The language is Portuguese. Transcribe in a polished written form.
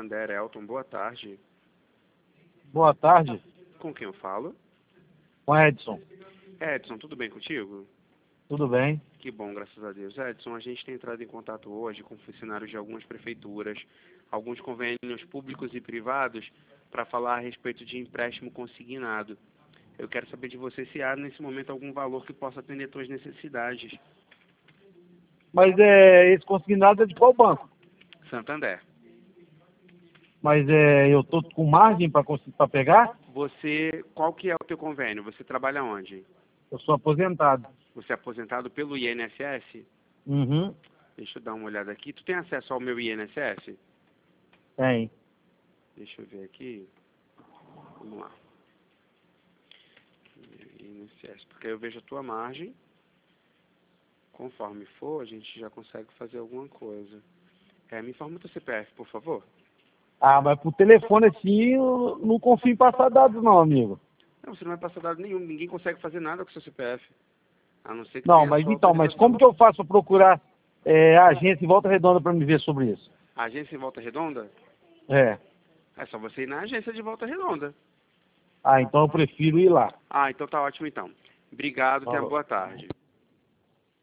Santander, Elton, boa tarde. Boa tarde, Com quem eu falo? com Edson. Edson, tudo bem contigo? Tudo bem? Que bom, graças a Deus. Edson, a gente tem entrado em contato hoje com funcionários de algumas prefeituras, alguns convênios públicos e privados, para falar a respeito de empréstimo consignado. Eu quero saber de você se há, nesse momento, algum valor que possa atender suas necessidades. Mas esse consignado é de qual banco? Santander. Mas eu tô com margem para pegar? Qual que é o teu convênio? Você trabalha onde? Eu sou aposentado. Você é aposentado pelo INSS? Uhum, Deixa eu dar uma olhada aqui. Tu tem acesso ao meu INSS? tem. Deixa eu ver aqui. Vamos lá. INSS, porque aí eu vejo a tua margem. Conforme for, a gente já consegue fazer alguma coisa. Me informa o teu CPF, por favor. Ah, mas por telefone assim eu não confio em passar dados não, amigo. Não, você não vai passar dado nenhum. Ninguém consegue fazer nada com o seu CPF. A não ser que Não, tenha a mas sua então, mas autorização. como que eu faço para procurar a agência em Volta Redonda para me ver sobre isso? A agência em Volta Redonda? É. É só você ir na agência de Volta Redonda. Ah, então eu prefiro ir lá. Ah, então tá ótimo então. Obrigado, tenha uma Falou. boa tarde.